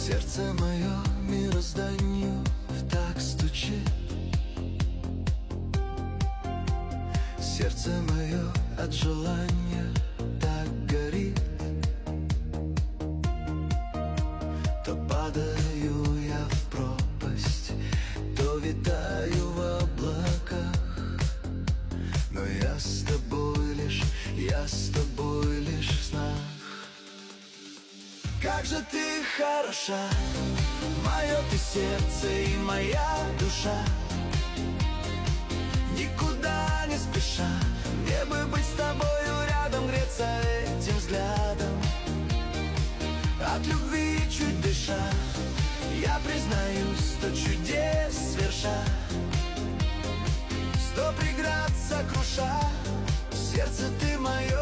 Сердце мое мирозданию в так стучит. Сердце мое от желания так горит. То падаю я в пропасть, то витаю в облаках, но я с тобой лишь в снах. Как же ты хороша, мое ты сердце и моя душа. Никуда не спеша, мне бы быть с тобою рядом, греться этим взглядом. От любви чуть дыша, я признаюсь, сто чудес сверша, сто преград сокруша. Сердце ты мое